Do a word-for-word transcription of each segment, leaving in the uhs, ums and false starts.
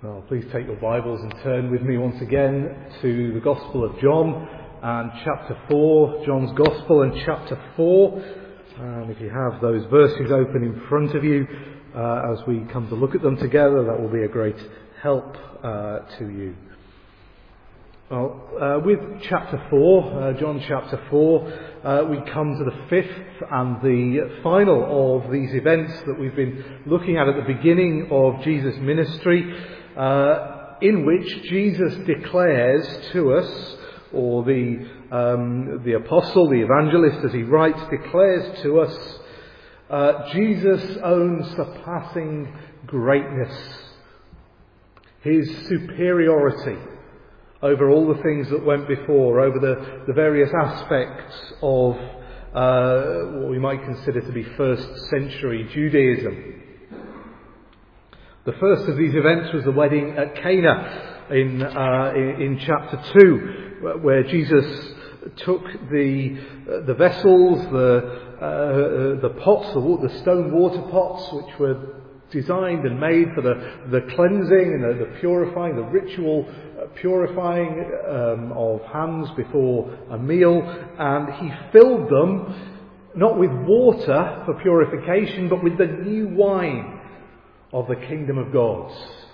Well, please take your Bibles and turn with me once again to the Gospel of John and chapter four, John's Gospel and chapter four. And if you have those verses open in front of you uh, as we come to look at them together, that will be a great help uh, to you. Well, uh, with chapter four, uh, John chapter four, uh, we come to the fifth and the final of these events that we've been looking at at the beginning of Jesus' ministry. Uh, in which Jesus declares to us, or the um, the apostle, the evangelist, as he writes, declares to us uh, Jesus' own surpassing greatness, his superiority over all the things that went before, over the, the various aspects of uh, what we might consider to be first century Judaism. The first of these events was the wedding at Cana in uh, in, in chapter two, where Jesus took the uh, the vessels, the uh, the pots, the, the stone water pots, which were designed and made for the the cleansing and the, the purifying, the ritual purifying um, of hands before a meal, and he filled them not with water for purification, but with the new wine of the kingdom of God.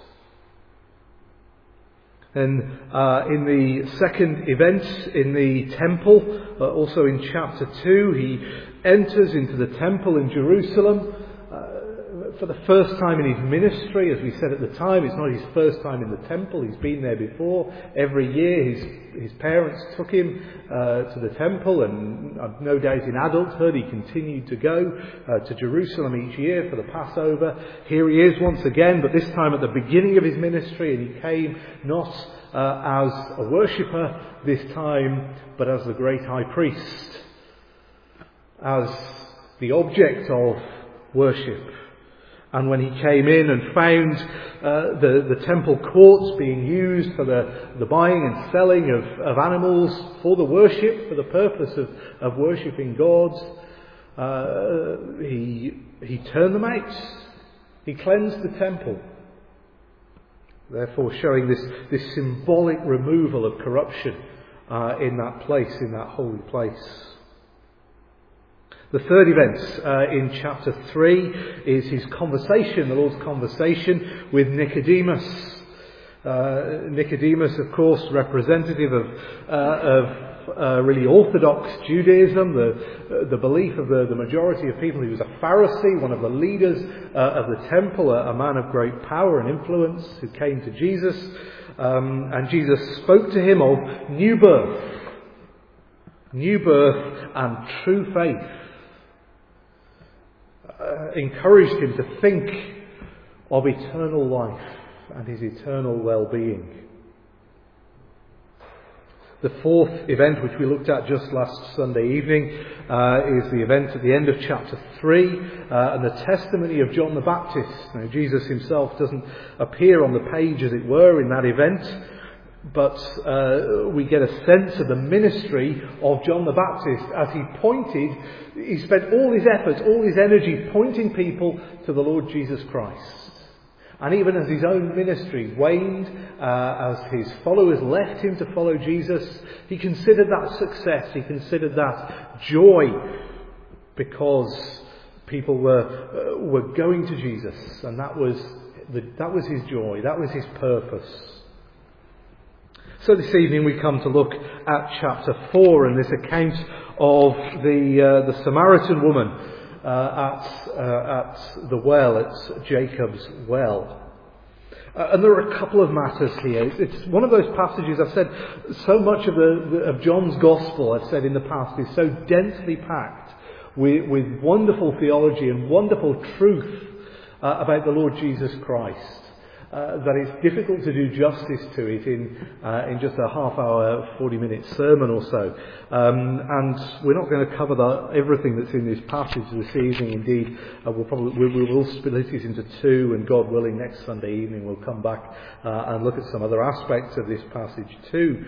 And uh, in the second event in the temple, uh, also in chapter two, he enters into the temple in Jerusalem uh, for the first time in his ministry. As we said at the time, it's not his first time in the temple. He's been there before. Every year his, his parents took him uh, to the temple, and uh, no doubt in adulthood he continued to go uh, to Jerusalem each year for the Passover. Here he is once again, but this time at the beginning of his ministry, and he came not uh, as a worshipper this time, but as the great high priest, as the object of worship. And when he came in and found uh, the, the temple courts being used for the, the buying and selling of, of animals for the worship, for the purpose of, of worshipping God, uh, he, he turned them out. He cleansed the temple, therefore showing this, this symbolic removal of corruption uh, in that place, in that holy place. The third event uh, in chapter three is his conversation, the Lord's conversation with Nicodemus. Uh, Nicodemus, of course, representative of, uh, of uh, really orthodox Judaism, the uh, the belief of the, the majority of people. He was a Pharisee, one of the leaders uh, of the temple, a, a man of great power and influence who came to Jesus. Um, and Jesus spoke to him of new birth, new birth and true faith. Uh, encouraged him to think of eternal life and his eternal well-being. The fourth event, which we looked at just last Sunday evening, uh, is the event at the end of chapter three, uh, and the testimony of John the Baptist. Now, Jesus himself doesn't appear on the page, as it were, in that event, but uh, we get a sense of the ministry of John the Baptist as he pointed, he spent all his efforts, all his energy pointing people to the Lord Jesus Christ. And even as his own ministry waned, uh, as his followers left him to follow Jesus, he considered that success, he considered that joy, because people were uh, were going to Jesus, and that was the, that was his joy, that was his purpose. So this evening we come to look at chapter four and this account of the uh, the Samaritan woman uh, at uh, at the well, at Jacob's well. Uh, and there are a couple of matters here. It's one of those passages, I've said, so much of the of John's Gospel, I've said in the past, is so densely packed with, with wonderful theology and wonderful truth uh, about the Lord Jesus Christ. Uh, that it's difficult to do justice to it in uh, in just a half hour, forty minute sermon or so. Um, and we're not going to cover the, everything that's in this passage this evening. Indeed, uh, we'll probably we, we will split it into two, and God willing, next Sunday evening we'll come back uh, and look at some other aspects of this passage too.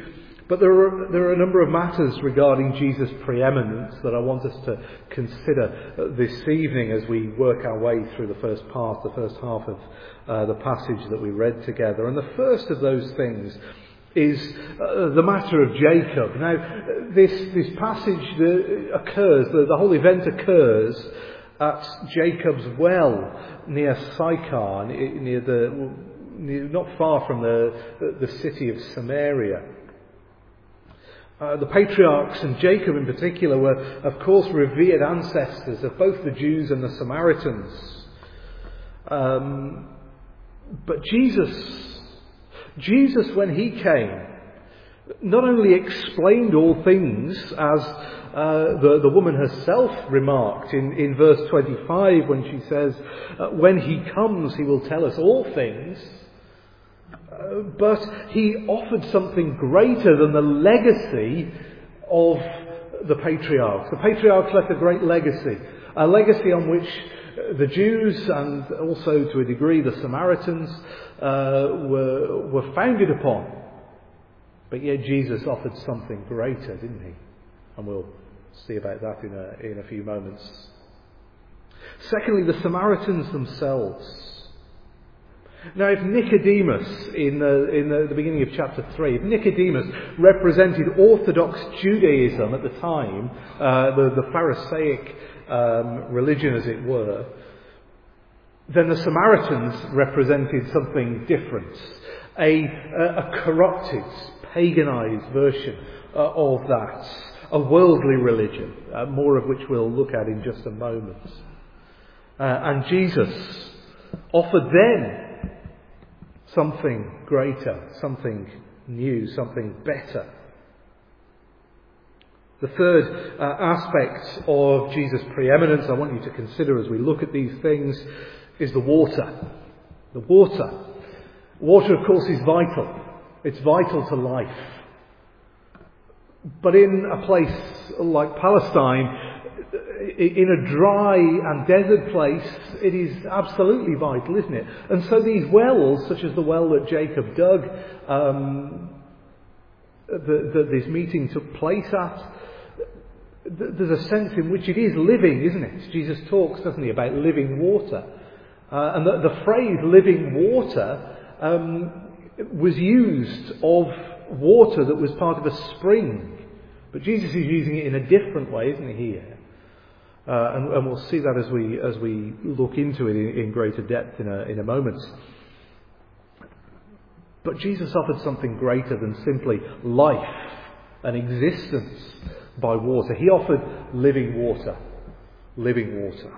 But there are, there are a number of matters regarding Jesus' preeminence that I want us to consider this evening as we work our way through the first part, the first half of uh, the passage that we read together. And the first of those things is uh, the matter of Jacob. Now, this this passage that occurs, the, the whole event occurs at Jacob's well near Sychar, near the near, not far from the the city of Samaria. Uh, the patriarchs, and Jacob in particular, were of course revered ancestors of both the Jews and the Samaritans. Um, but Jesus, Jesus when he came, not only explained all things, as uh, the, the woman herself remarked in, in verse twenty-five when she says, uh, when he comes he will tell us all things. Uh, but he offered something greater than the legacy of the patriarchs. The patriarchs left a great legacy, a legacy on which the Jews and also to a degree the Samaritans uh, were, were founded upon. But yet Jesus offered something greater, didn't he? And we'll see about that in a, in a few moments. Secondly, the Samaritans themselves. Now, if Nicodemus, in, the, in the, the beginning of chapter three, if Nicodemus represented Orthodox Judaism at the time, uh, the, the Pharisaic um, religion as it were, then the Samaritans represented something different, a, a corrupted, paganized version uh, of that, a worldly religion, uh, more of which we'll look at in just a moment. Uh, and Jesus offered then something greater, something new, something better. The third uh, aspect of Jesus' preeminence I want you to consider as we look at these things is the water. The water. Water, of course, is vital. It's vital to life. But in a place like Palestine, in a dry and desert place, it is absolutely vital, isn't it? And so these wells, such as the well that Jacob dug, um, that this meeting took place at, there's a sense in which it is living, isn't it? Jesus talks, doesn't he, about living water. Uh, and the, the phrase living water um, was used of water that was part of a spring. But Jesus is using it in a different way, isn't he, here? Uh, and, and we'll see that as we as we look into it in, in greater depth in a in a moment. But Jesus offered something greater than simply life and existence by water. He offered living water, living water.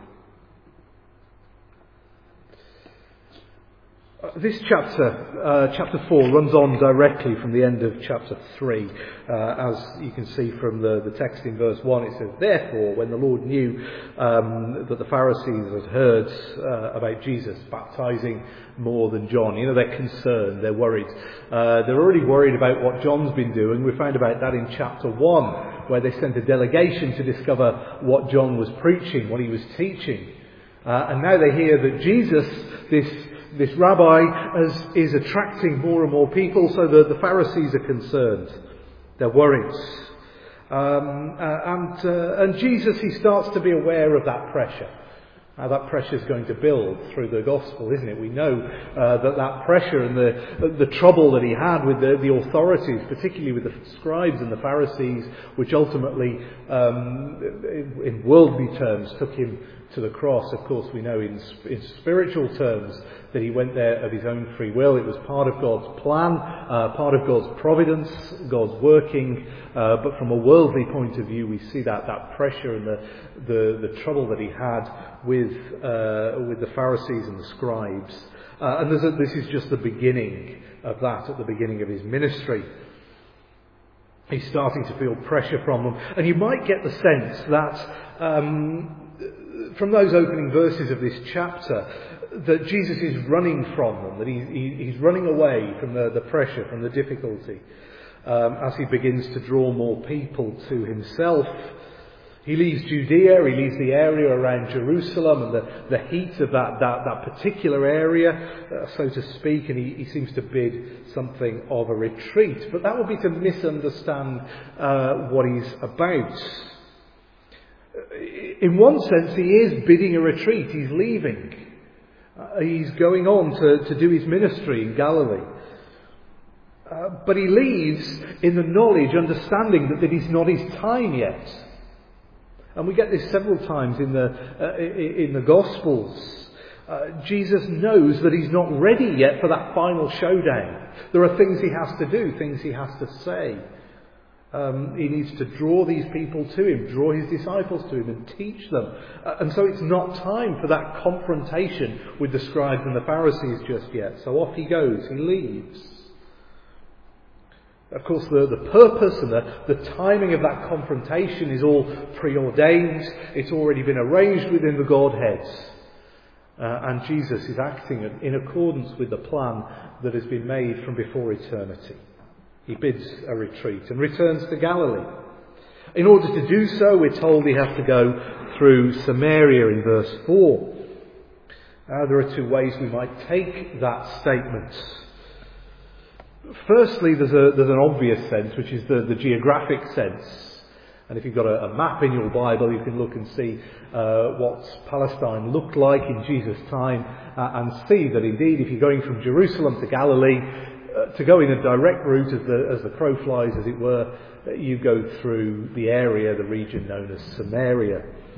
Uh, this chapter, uh, chapter four, runs on directly from the end of chapter three. Uh, as you can see from the, the text in verse one, it says, "Therefore, when the Lord knew um, that the Pharisees had heard uh, about Jesus baptizing more than John," you know, they're concerned, they're worried. Uh, they're already worried about what John's been doing. We found about that in chapter one, where they sent a delegation to discover what John was preaching, what he was teaching. Uh, and now they hear that Jesus, this This rabbi is, is attracting more and more people, so the, the Pharisees are concerned. They're worried. Um, uh, and, uh, and Jesus, he starts to be aware of that pressure. How that pressure is going to build through the gospel, isn't it? We know uh, that that pressure and the the trouble that he had with the, the authorities, particularly with the scribes and the Pharisees, which ultimately, um, in, in worldly terms, took him to the cross. Of course, we know in, in spiritual terms that he went there of his own free will. It was part of God's plan, uh, part of God's providence, God's working. Uh, but from a worldly point of view, we see that that pressure and the the, the trouble that he had with uh, with the Pharisees and the scribes. Uh, and a, this is just the beginning of that, at the beginning of his ministry. He's starting to feel pressure from them. And you might get the sense that um, from those opening verses of this chapter, that Jesus is running from them, that he, he, he's running away from the, the pressure, from the difficulty, um, as he begins to draw more people to himself. He leaves Judea, he leaves the area around Jerusalem and the, the heat of that, that, that particular area, uh, so to speak, and he, he seems to bid something of a retreat. But that would be to misunderstand uh, what he's about. In one sense, he is bidding a retreat. He's leaving. Uh, he's going on to, to do his ministry in Galilee. Uh, but he leaves in the knowledge, understanding that it is not his time yet. And we get this several times in the uh, in the Gospels. Uh, Jesus knows that he's not ready yet for that final showdown. There are things he has to do, things he has to say. Um, he needs to draw these people to him, draw his disciples to him and teach them. Uh, and so it's not time for that confrontation with the scribes and the Pharisees just yet. So off he goes, he leaves. Of course, the, the purpose and the, the timing of that confrontation is all preordained. It's already been arranged within the Godhead. Uh, and Jesus is acting in accordance with the plan that has been made from before eternity. He bids a retreat and returns to Galilee. In order to do so, we're told he has to go through Samaria in verse four. Uh, there are two ways we might take that statement. Firstly, there's, a, there's an obvious sense, which is the, the geographic sense. And if you've got a, a map in your Bible, you can look and see uh, what Palestine looked like in Jesus' time, uh, and see that indeed, if you're going from Jerusalem to Galilee, uh, to go in a direct route as the, as the crow flies, as it were, you go through the area, the region known as Samaria.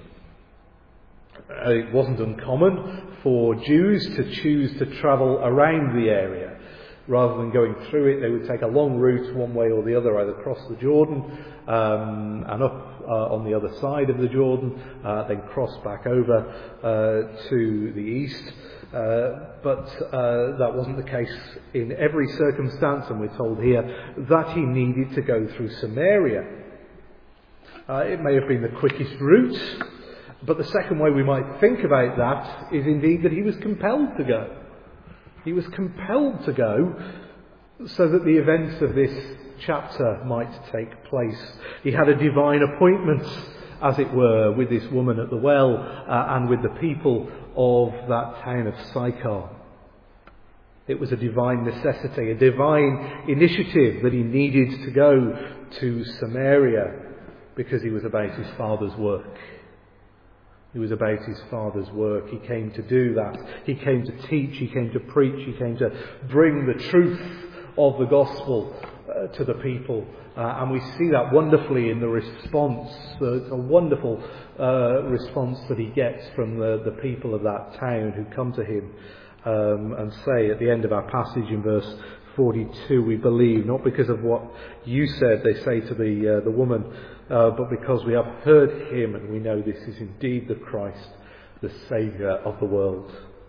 Uh, it wasn't uncommon for Jews to choose to travel around the area. Rather than going through it, they would take a long route one way or the other, either across the Jordan um, and up uh, on the other side of the Jordan, uh, then cross back over uh, to the east. Uh, but uh, that wasn't the case in every circumstance, and we're told here that he needed to go through Samaria. Uh, it may have been the quickest route, but the second way we might think about that is indeed that he was compelled to go. He was compelled to go so that the events of this chapter might take place. He had a divine appointment, as it were, with this woman at the well uh, and with the people of that town of Sychar. It was a divine necessity, a divine initiative that he needed to go to Samaria because he was about his Father's work. He was about his Father's work. He came to do that. He came to teach. He came to preach. He came to bring the truth of the gospel uh, to the people. Uh, and we see that wonderfully in the response. Uh, it's a wonderful uh, response that he gets from the, the people of that town who come to him um, and say at the end of our passage in verse forty-two, we believe, not because of what you said, they say to the uh, the woman, uh, but because we have heard him and we know this is indeed the Christ, the Saviour of the world.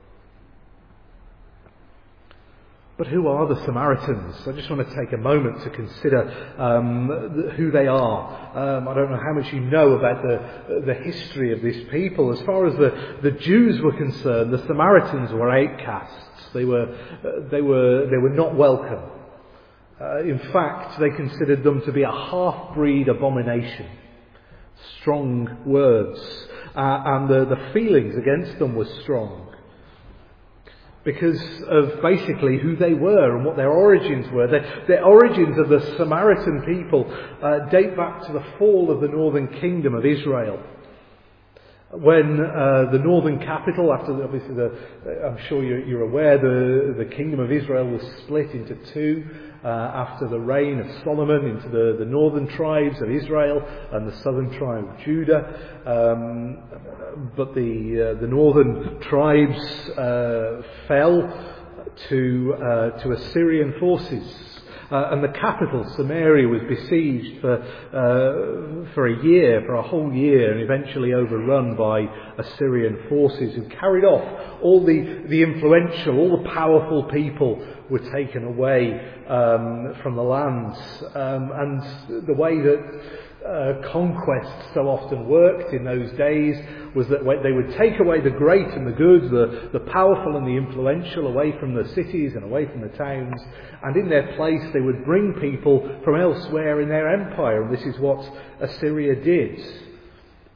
But who are the Samaritans? I just want to take a moment to consider um, who they are. Um, I don't know how much you know about the the history of this people. As far as the, the Jews were concerned, the Samaritans were outcasts. They were uh, they were they were not welcome. Uh, in fact, they considered them to be a half-breed abomination. Strong words, uh, and the, the feelings against them were strong. Because of basically who they were and what their origins were. Their, their origins of the Samaritan people uh, date back to the fall of the northern kingdom of Israel. When uh, the northern capital, after the, obviously the, I'm sure you're, you're aware, the, the kingdom of Israel was split into two uh, after the reign of Solomon, into the, the northern tribes of Israel and the southern tribe of Judah. Um, but the uh, the northern tribes uh, fell to uh, to Assyrian forces. Uh, and the capital, Samaria, was besieged for uh, for a year, for a whole year, and eventually overrun by Assyrian forces who carried off all the, the influential, all the powerful people were taken away um, from the lands. Um, and the way that Uh, conquest so often worked in those days was that they would take away the great and the good, the, the powerful and the influential away from the cities and away from the towns, and in their place they would bring people from elsewhere in their empire, and this is what Assyria did.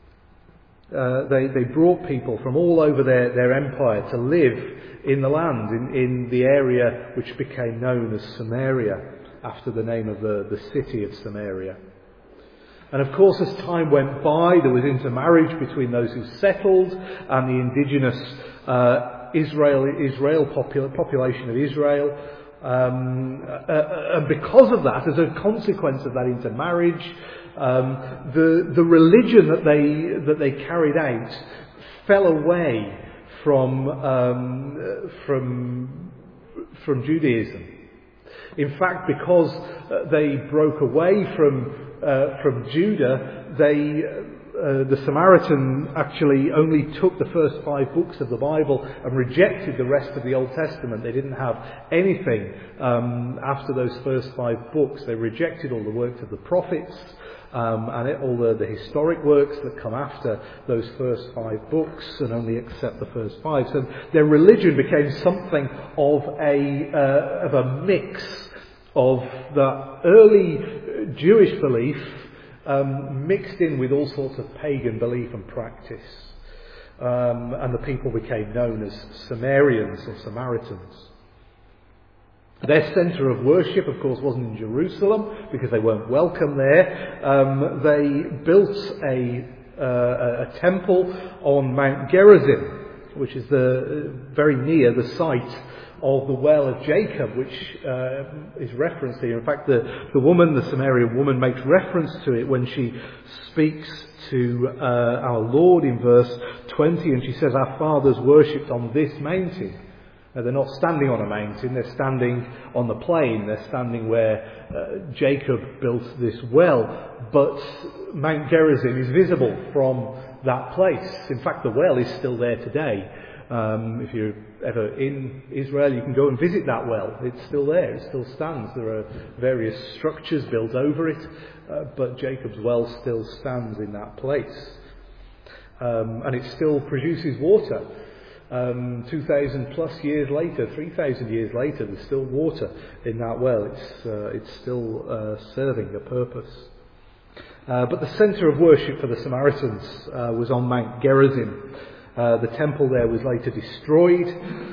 Uh, they, they brought people from all over their, their empire to live in the land, in, in the area which became known as Samaria, after the name of the, the city of Samaria. And of course, as time went by, there was intermarriage between those who settled and the indigenous uh, Israel, Israel popul- population of Israel. Um, uh, and because of that, as a consequence of that intermarriage, um, the the religion that they that they carried out fell away from um, from from Judaism. In fact, because they broke away from uh, from Judah, they uh, the Samaritan actually only took the first five books of the Bible and rejected the rest of the Old Testament. They didn't have anything um, after those first five books. They rejected all the works of the prophets um, and it, all the, the historic works that come after those first five books, and only accept the first five. So their religion became something of a uh, of a mix of the early Jewish belief um, mixed in with all sorts of pagan belief and practice. Um, and the people became known as Sumerians or Samaritans. Their centre of worship, of course, wasn't in Jerusalem because they weren't welcome there. Um, they built a, uh, a temple on Mount Gerizim, which is the very near the site of the well of Jacob, which uh, is referenced here. In fact, the, the woman, the Samaritan woman, makes reference to it when she speaks to uh, our Lord in verse twenty, and she says, "Our fathers worshipped on this mountain." Now, they're not standing on a mountain, they're standing on the plain, they're standing where uh, Jacob built this well, but Mount Gerizim is visible from that place. In fact, the well is still there today. Um, if you're ever in Israel, you can go and visit that well. It's still there, it still stands. There are various structures built over it, uh, but Jacob's well still stands in that place. Um, and it still produces water. Um, two thousand plus years later, three thousand years later, there's still water in that well. It's, uh, it's still uh, serving a purpose. Uh, but the centre of worship for the Samaritans uh, was on Mount Gerizim. Uh, the temple there was later destroyed,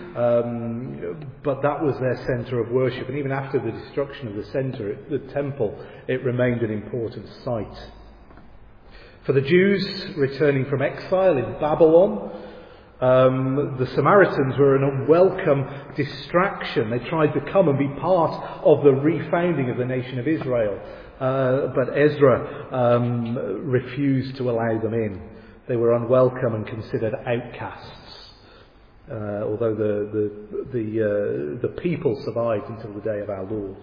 um, but that was their centre of worship. And even after the destruction of the centre, it, the temple, it remained an important site. For the Jews returning from exile in Babylon, um, the Samaritans were an unwelcome distraction. They tried to come and be part of the refounding of the nation of Israel, uh, but Ezra um, refused to allow them in. They were unwelcome and considered outcasts, uh, although the the the, uh, the people survived until the day of our Lord.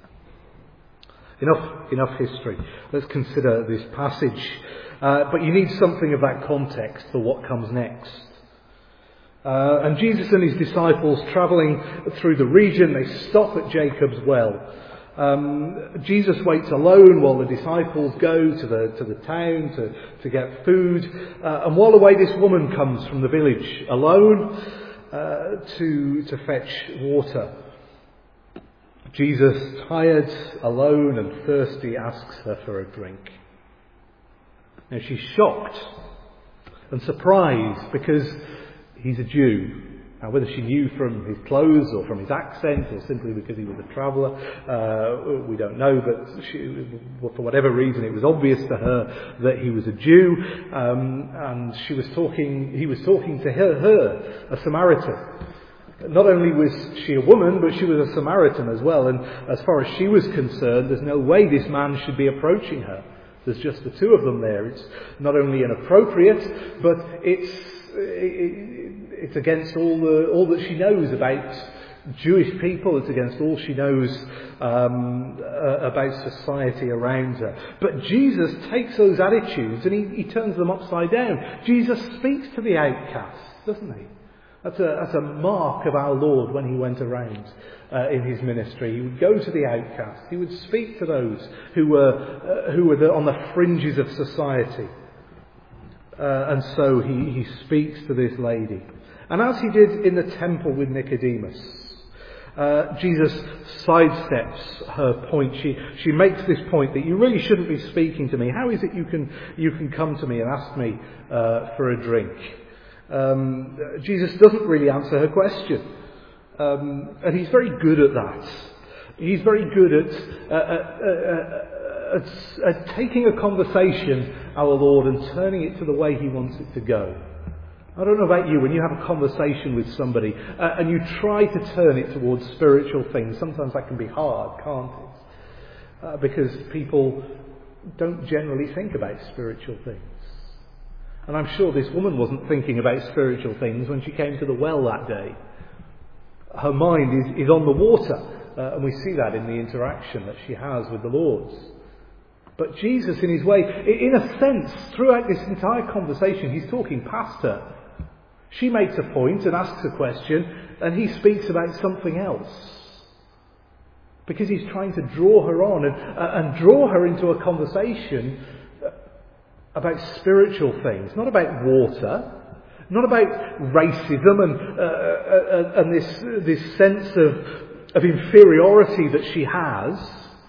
Enough enough history. Let's consider this passage. Uh, but you need something of that context for what comes next. Uh, and Jesus and his disciples, travelling through the region, they stop at Jacob's well. Um, Jesus waits alone while the disciples go to the to the town to, to get food. Uh, and while away, this woman comes from the village alone uh, to to fetch water. Jesus, tired, alone and thirsty, asks her for a drink. Now she's shocked and surprised because he's a Jew. Now, whether she knew from his clothes or from his accent or simply because he was a traveller, uh, we don't know, but she, for whatever reason it was obvious to her that he was a Jew, um, and she was talking, he was talking to her, her, a Samaritan. Not only was she a woman, but she was a Samaritan as well, and as far as she was concerned, there's no way this man should be approaching her. There's just the two of them there. It's not only inappropriate, but it's it, it's against all the all that she knows about Jewish people. It's against all she knows um, uh, about society around her. But Jesus takes those attitudes and he, he turns them upside down. Jesus speaks to the outcasts, doesn't he? That's a, that's a mark of our Lord when he went around uh, in his ministry. He would go to the outcasts. He would speak to those who were uh, who were the, on the fringes of society. Uh, and so he, he speaks to this lady. And as he did in the temple with Nicodemus, Uh, Jesus sidesteps her point. She she makes this point that you really shouldn't be speaking to me. How is it you can you can come to me and ask me uh, for a drink? Um, Jesus doesn't really answer her question, um, and he's very good at that. He's very good at, uh, uh, uh, at, at taking a conversation, our Lord, and turning it to the way he wants it to go. I don't know about you, when you have a conversation with somebody uh, and you try to turn it towards spiritual things, sometimes that can be hard, can't it? Uh, because people don't generally think about spiritual things. And I'm sure this woman wasn't thinking about spiritual things when she came to the well that day. Her mind is, is on the water, uh, and we see that in the interaction that she has with the Lord. But Jesus, in his way, in a sense, throughout this entire conversation, he's talking past her. She makes a point and asks a question, and he speaks about something else. Because he's trying to draw her on and, uh, and draw her into a conversation about spiritual things, not about water, not about racism and, uh, uh, and this, this sense of, of inferiority that she has,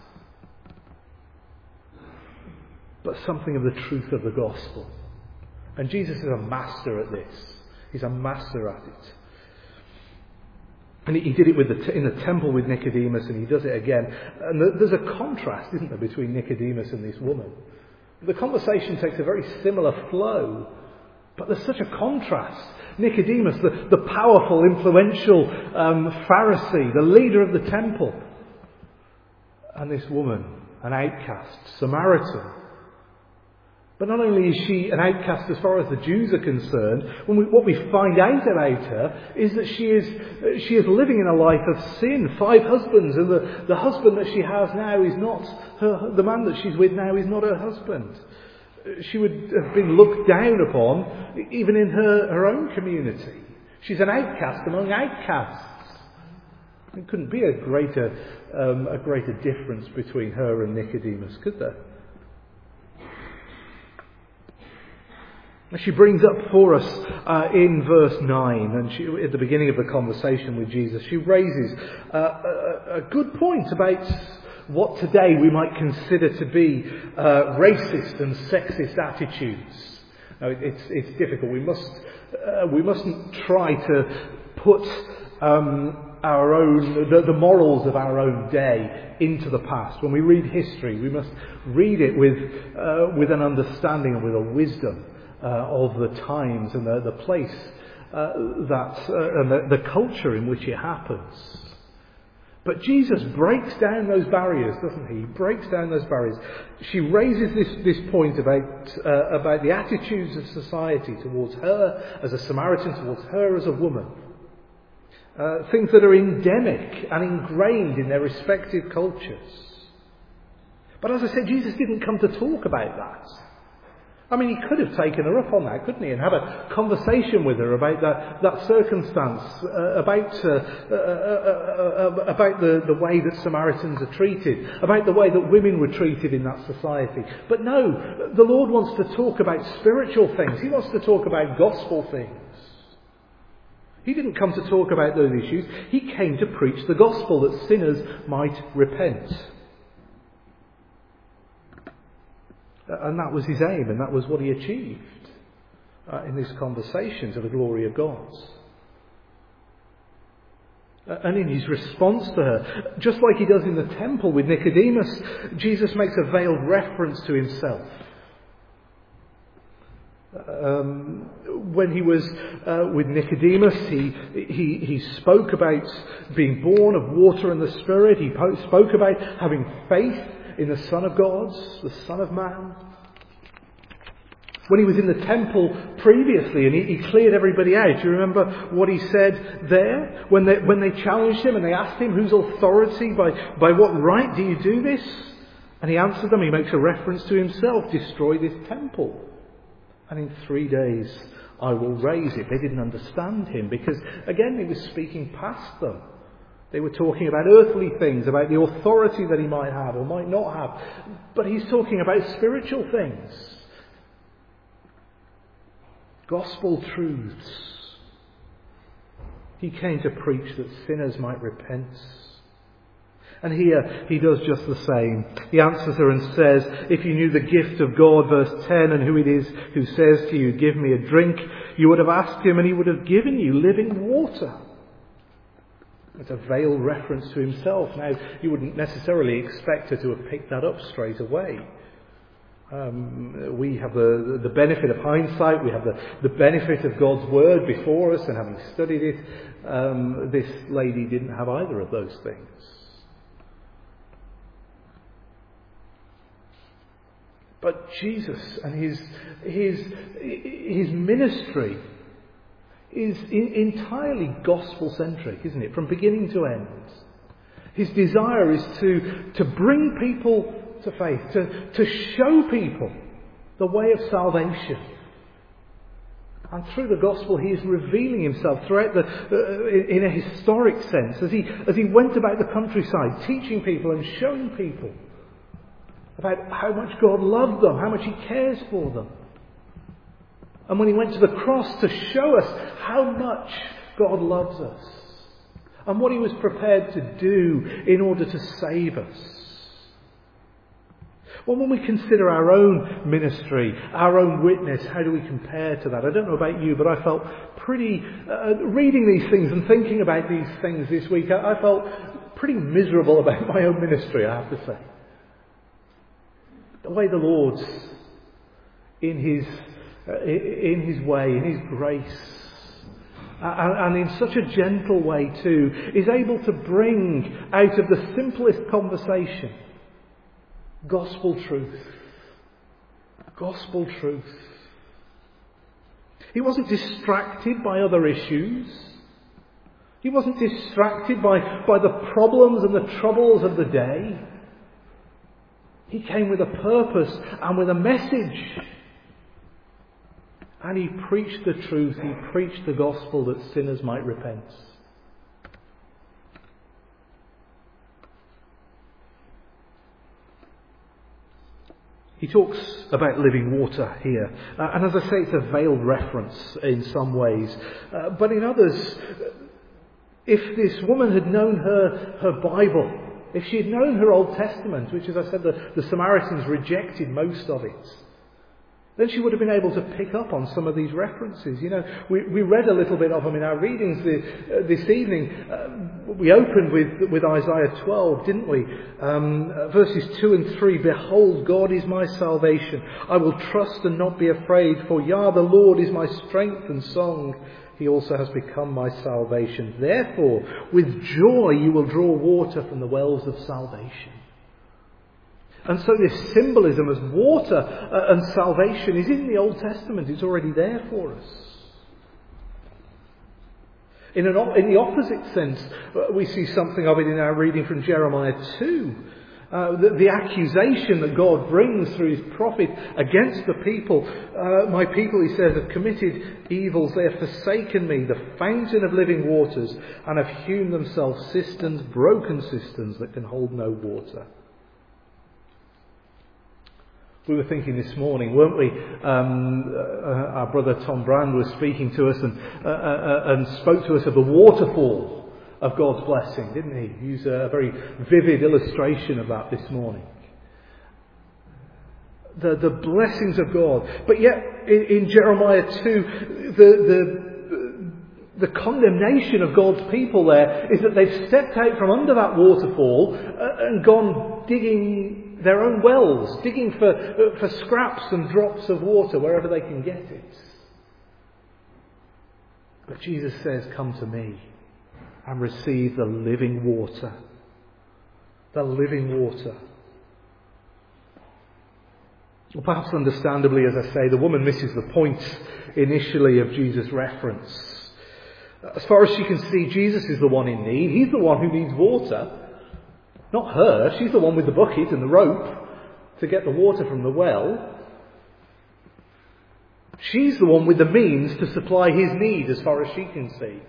but something of the truth of the gospel. And Jesus is a master at this. He's a master at it. And he did it with the t- in the temple with Nicodemus, and he does it again. And there's a contrast, isn't there, between Nicodemus and this woman. The conversation takes a very similar flow, but there's such a contrast. Nicodemus, the, the powerful, influential um, Pharisee, the leader of the temple, and this woman, an outcast, Samaritan. But not only is she an outcast as far as the Jews are concerned, when we, what we find out about her is that she is she is living in a life of sin. Five husbands, and the, the husband that she has now is not her, the man that she's with now is not her husband. She would have been looked down upon even in her, her own community. She's an outcast among outcasts. There couldn't be a greater um, a greater difference between her and Nicodemus, could there? She brings up for us uh, in verse nine, and she, at the beginning of the conversation with Jesus, she raises uh, a, a good point about what today we might consider to be uh, racist and sexist attitudes. Now, it's, it's difficult. We must uh, we mustn't try to put um, our own the, the morals of our own day into the past. When we read history, we must read it with uh, with an understanding and with a wisdom Uh, of the times and the, the place uh, that uh, and the, the culture in which it happens. But Jesus breaks down those barriers, doesn't he? He breaks down those barriers. She raises this, this point about uh, about the attitudes of society towards her as a Samaritan, towards her as a woman. Uh, things that are endemic and ingrained in their respective cultures. But as I said, Jesus didn't come to talk about that. I mean, he could have taken her up on that, couldn't he? And had a conversation with her about that, that circumstance, uh, about uh, uh, uh, uh, about the, the way that Samaritans are treated, about the way that women were treated in that society. But no, the Lord wants to talk about spiritual things. He wants to talk about gospel things. He didn't come to talk about those issues. He came to preach the gospel that sinners might repent. And that was his aim, and that was what he achieved uh, in this conversation to the glory of God. Uh, and in his response to her, just like he does in the temple with Nicodemus, Jesus makes a veiled reference to himself. Um, when he was uh, with Nicodemus, he, he he spoke about being born of water and the Spirit. He po- spoke about having faith in the Son of God, the Son of Man. When he was in the temple previously and he, he cleared everybody out, do you remember what he said there? When they, when they challenged him and they asked him, whose authority, by, by what right do you do this? And he answered them, he makes a reference to himself, destroy this temple. And in three days I will raise it. They didn't understand him because, again, he was speaking past them. They were talking about earthly things, about the authority that he might have or might not have. But he's talking about spiritual things. Gospel truths. He came to preach that sinners might repent. And here he does just the same. He answers her and says, if you knew the gift of God, verse ten, and who it is who says to you, give me a drink, you would have asked him and he would have given you living water. It's a veiled reference to himself. Now, you wouldn't necessarily expect her to have picked that up straight away. Um, we have the, the benefit of hindsight. We have the, the benefit of God's word before us, and having studied it, um, this lady didn't have either of those things. But Jesus and his his his ministry is entirely gospel-centric, isn't it? From beginning to end. His desire is to, to bring people to faith, to, to show people the way of salvation. And through the gospel he is revealing himself throughout the, uh, in a historic sense, as he, as he went about the countryside, teaching people and showing people about how much God loved them, how much he cares for them. And when he went to the cross to show us how much God loves us and what he was prepared to do in order to save us. Well, when we consider our own ministry, our own witness, how do we compare to that? I don't know about you, but I felt pretty, uh, reading these things and thinking about these things this week, I, I felt pretty miserable about my own ministry, I have to say. The way the Lord's in his uh, in his way, in his grace, and, and in such a gentle way too, is able to bring out of the simplest conversation gospel truth. Gospel truth. He wasn't distracted by other issues. He wasn't distracted by, by the problems and the troubles of the day. He came with a purpose and with a message. And he preached the truth. He preached the gospel that sinners might repent. He talks about living water here. Uh, and as I say, it's a veiled reference in some ways. Uh, but in others, if this woman had known her, her Bible, if she had known her Old Testament, which, as I said, the, the Samaritans rejected most of it, then she would have been able to pick up on some of these references. You know, we, we read a little bit of them in our readings the, uh, this evening. Uh, we opened with, with Isaiah twelve, didn't we? Um, uh, verses two and three. Behold, God is my salvation. I will trust and not be afraid. For Yah, the Lord, is my strength and song. He also has become my salvation. Therefore, with joy you will draw water from the wells of salvation. And so this symbolism as water uh, and salvation is in the Old Testament. It's already there for us. In, an, in the opposite sense, uh, we see something of it in our reading from Jeremiah two. Uh, the, the accusation that God brings through his prophet against the people. Uh, my people, he says, have committed evils. They have forsaken me, the fountain of living waters, and have hewn themselves cisterns, broken cisterns that can hold no water. We were thinking this morning, weren't we? Um, uh, our brother Tom Brand was speaking to us and, uh, uh, and spoke to us of the waterfall of God's blessing, didn't he? He used a very vivid illustration of that this morning. The, the blessings of God. But yet, in, in Jeremiah two, the, the, the condemnation of God's people there is that they've stepped out from under that waterfall and gone digging their own wells, digging for, for scraps and drops of water wherever they can get it. But Jesus says, come to me and receive the living water. The living water. Well, perhaps understandably, as I say, the woman misses the point initially of Jesus' reference. As far as she can see, Jesus is the one in need. He's the one who needs water. Not her. She's the one with the bucket and the rope to get the water from the well. She's the one with the means to supply his need as far as she can see.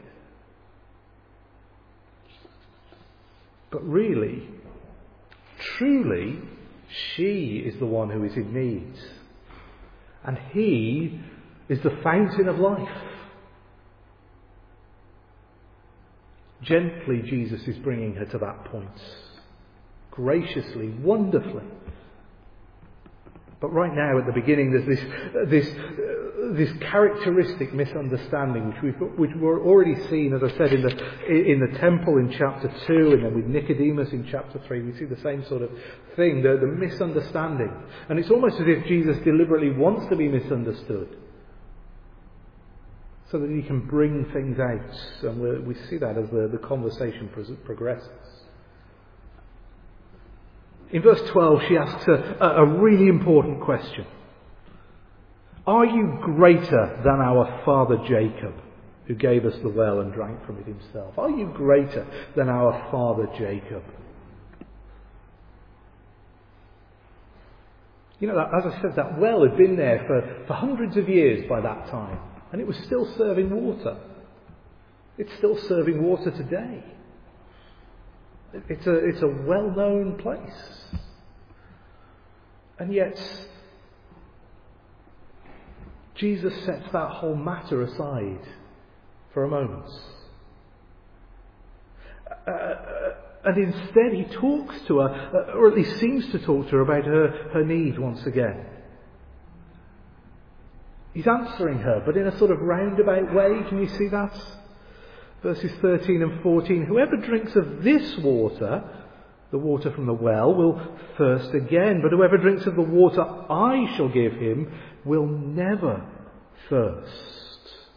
But really, truly, she is the one who is in need. And he is the fountain of life. Gently, Jesus is bringing her to that point. Graciously, wonderfully. But right now, at the beginning, there's this this uh, this characteristic misunderstanding, which we've which we're already seen, as I said, in the in the temple in chapter two, and then with Nicodemus in chapter three. We see the same sort of thing, the, the misunderstanding, and it's almost as if Jesus deliberately wants to be misunderstood, so that he can bring things out, and we we see that as the the conversation progresses. In verse twelve, she asks a, a really important question. Are you greater than our father Jacob, who gave us the well and drank from it himself? Are you greater than our father Jacob? You know, as I said, that well had been there for, for hundreds of years by that time, and it was still serving water. It's still serving water today. It's a, it's a well-known place. And yet, Jesus sets that whole matter aside for a moment. Uh, and instead he talks to her, or at least seems to talk to her about her, her need once again. He's answering her, but in a sort of roundabout way. Can you see that? Verses thirteen and fourteen, whoever drinks of this water, the water from the well, will thirst again. But whoever drinks of the water I shall give him will never thirst.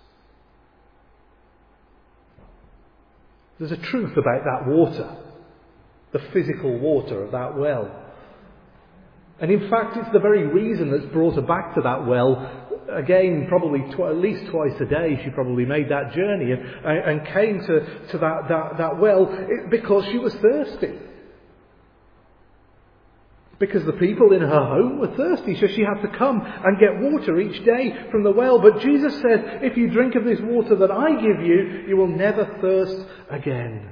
There's a truth about that water, the physical water of that well. And in fact, it's the very reason that's brought her back to that well. Again, probably tw- at least twice a day, she probably made that journey and, and came to, to that, that, that well because she was thirsty. Because the people in her home were thirsty, so she had to come and get water each day from the well. But Jesus said, if you drink of this water that I give you, you will never thirst again.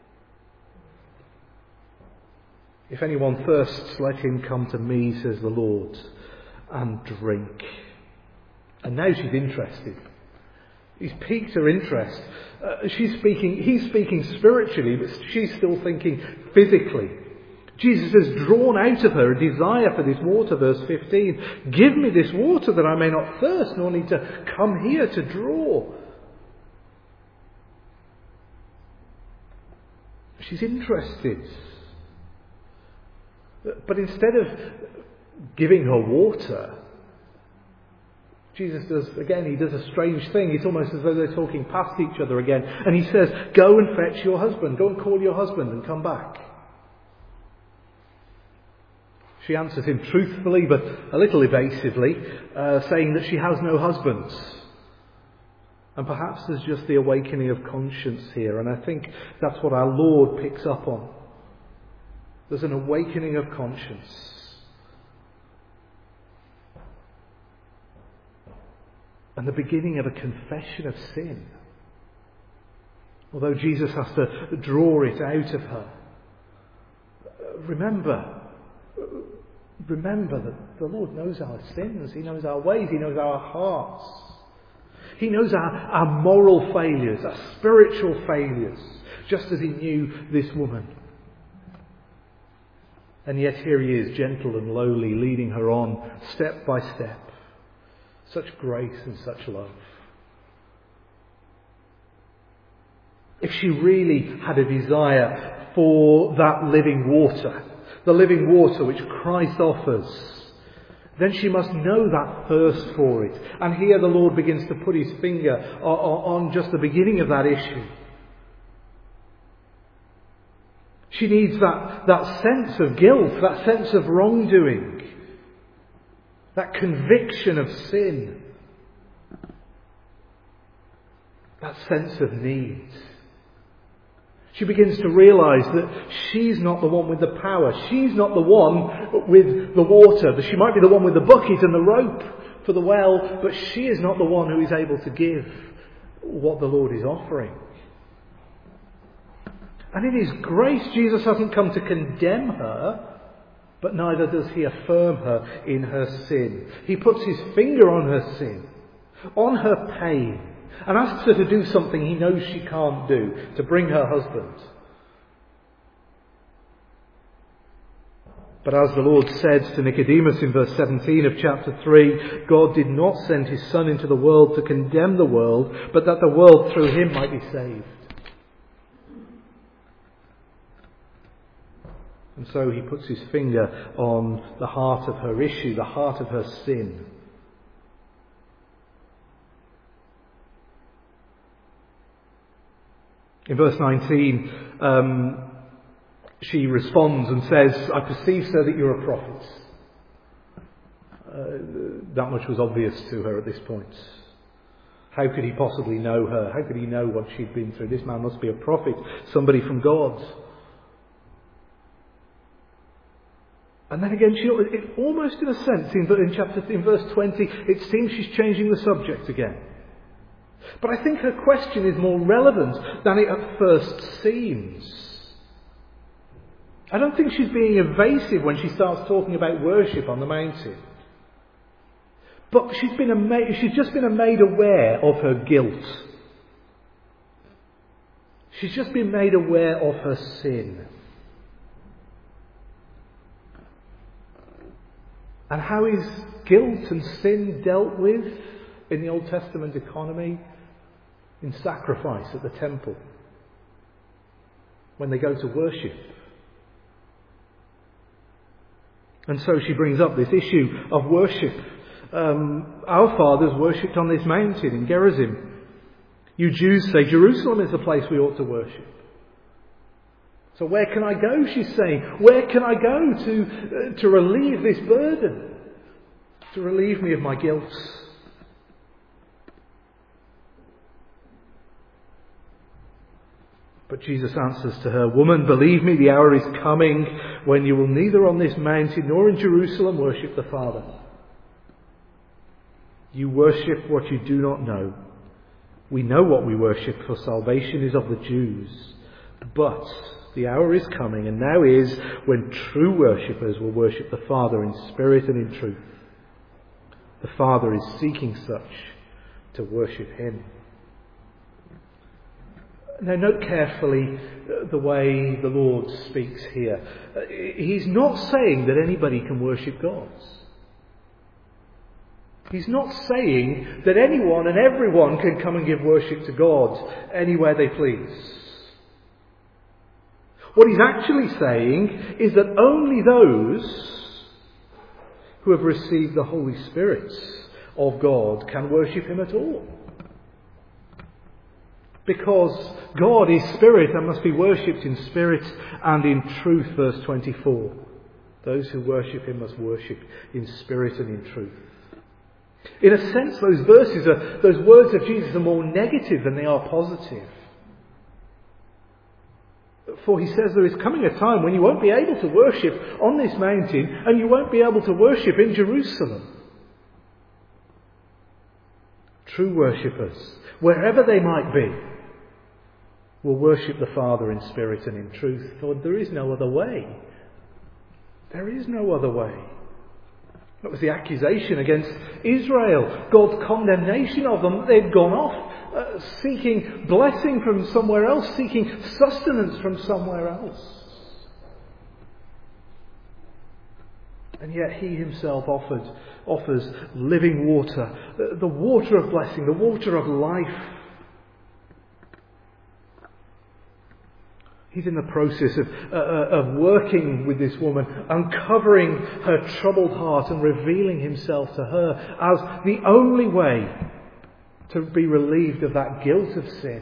If anyone thirsts, let him come to me, says the Lord, and drink. And now she's interested. He's piqued her interest. Uh, she's speaking, he's speaking spiritually, but she's still thinking physically. Jesus has drawn out of her a desire for this water, verse fifteen. Give me this water that I may not thirst, nor need to come here to draw. She's interested. But instead of giving her water, Jesus does, again, he does a strange thing. It's almost as though they're talking past each other again. And he says, go and fetch your husband. Go and call your husband and come back. She answers him truthfully, but a little evasively, uh, saying that she has no husband. And perhaps there's just the awakening of conscience here. And I think that's what our Lord picks up on. There's an awakening of conscience. And the beginning of a confession of sin. Although Jesus has to draw it out of her. Remember, remember that the Lord knows our sins. He knows our ways. He knows our hearts. He knows our, our moral failures, our spiritual failures, just as he knew this woman. And yet here he is, gentle and lowly, leading her on step by step. Such grace and such love. If she really had a desire for that living water, the living water which Christ offers, then she must know that thirst for it. And here the Lord begins to put his finger on just the beginning of that issue. She needs that, that sense of guilt, that sense of wrongdoing, that conviction of sin, that sense of need. She begins to realise that she's not the one with the power. She's not the one with the water. She might be the one with the bucket and the rope for the well, but she is not the one who is able to give what the Lord is offering. And in his grace, Jesus hasn't come to condemn her, but neither does he affirm her in her sin. He puts his finger on her sin, on her pain, and asks her to do something he knows she can't do, to bring her husband. But as the Lord said to Nicodemus in verse seventeen of chapter three, God did not send his Son into the world to condemn the world, but that the world through him might be saved. And so he puts his finger on the heart of her issue, the heart of her sin. In verse nineteen, um, she responds and says, I perceive, sir, that you're a prophet. Uh, that much was obvious to her at this point. How could he possibly know her? How could he know what she'd been through? This man must be a prophet, somebody from God. And then again, she, it, almost in a sense, in, in chapter in verse twenty, it seems she's changing the subject again. But I think her question is more relevant than it at first seems. I don't think she's being evasive when she starts talking about worship on the mountain. But she's been ama- she's just been made aware of her guilt. She's just been made aware of her sin. And how is guilt and sin dealt with in the Old Testament economy? In sacrifice at the temple. When they go to worship. And so she brings up this issue of worship. Um, our fathers worshipped on this mountain in Gerizim. You Jews say Jerusalem is the place we ought to worship. So where can I go, she's saying? Where can I go to, uh, to relieve this burden? To relieve me of my guilt? But Jesus answers to her, Woman, believe me, the hour is coming when you will neither on this mountain nor in Jerusalem worship the Father. You worship what you do not know. We know what we worship, for salvation is of the Jews. But the hour is coming, and now is, when true worshippers will worship the Father in spirit and in truth. The Father is seeking such to worship him. Now note carefully the way the Lord speaks here. He's not saying that anybody can worship God. He's not saying that anyone and everyone can come and give worship to God anywhere they please. What he's actually saying is that only those who have received the Holy Spirit of God can worship him at all. Because God is spirit and must be worshipped in spirit and in truth, verse twenty-four. Those who worship him must worship in spirit and in truth. In a sense, those verses are, those words of Jesus are more negative than they are positive. For he says there is coming a time when you won't be able to worship on this mountain and you won't be able to worship in Jerusalem. True worshippers, wherever they might be, will worship the Father in spirit and in truth, for there is no other way. There is no other way. That was the accusation against Israel, God's condemnation of them. They'd gone off uh, seeking blessing from somewhere else, seeking sustenance from somewhere else. And yet he himself offered, offers living water, the, the water of blessing, the water of life. He's in the process of, uh, of working with this woman, uncovering her troubled heart and revealing himself to her as the only way to be relieved of that guilt of sin.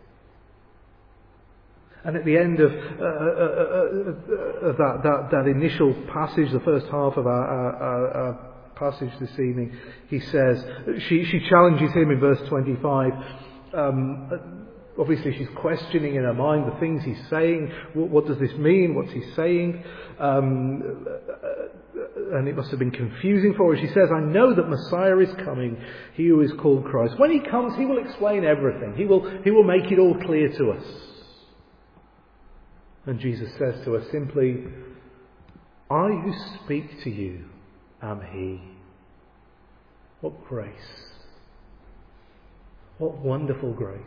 And at the end of, uh, uh, uh, uh, that, that, that initial passage, the first half of our, our, our passage this evening, he says, she, she challenges him in verse twenty-five. Um, Obviously, she's questioning in her mind the things he's saying. What, what does this mean? What's he saying? Um, and it must have been confusing for her. She says, I know that Messiah is coming, he who is called Christ. When he comes, he will explain everything. He will, he will make it all clear to us. And Jesus says to her simply, I who speak to you am he. What grace. What wonderful grace.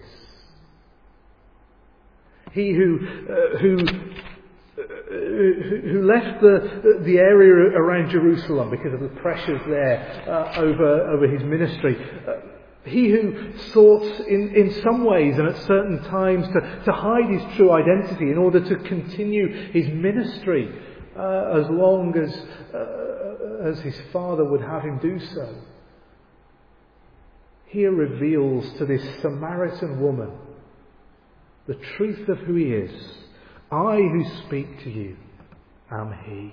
He who uh, who uh, who left the the area around Jerusalem because of the pressures there uh, over over his ministry. Uh, he who sought in, in some ways and at certain times to, to hide his true identity in order to continue his ministry uh, as long as uh, as his Father would have him do so. Here reveals to this Samaritan woman the truth of who he is. I who speak to you am he.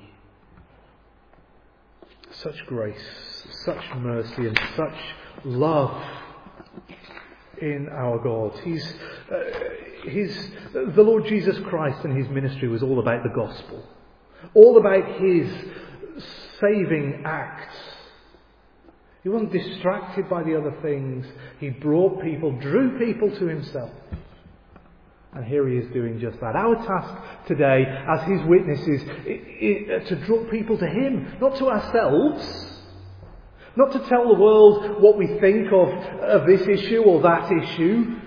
Such grace, such mercy and such love in our God. He's, uh, his, the Lord Jesus Christ and his ministry was all about the gospel. All about his saving acts. He wasn't distracted by the other things. He brought people, drew people to himself. And here he is doing just that. Our task today as his witnesses is to draw people to him, not to ourselves. Not to tell the world what we think of, of this issue or that issue.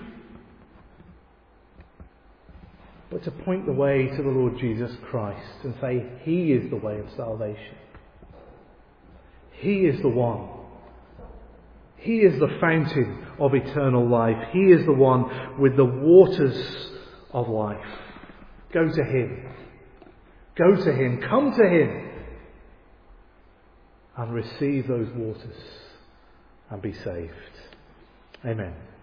But to point the way to the Lord Jesus Christ and say, he is the way of salvation. He is the one. He is the fountain of eternal life. He is the one with the waters of life. Go to him. Go to him. Come to him. And receive those waters and be saved. Amen.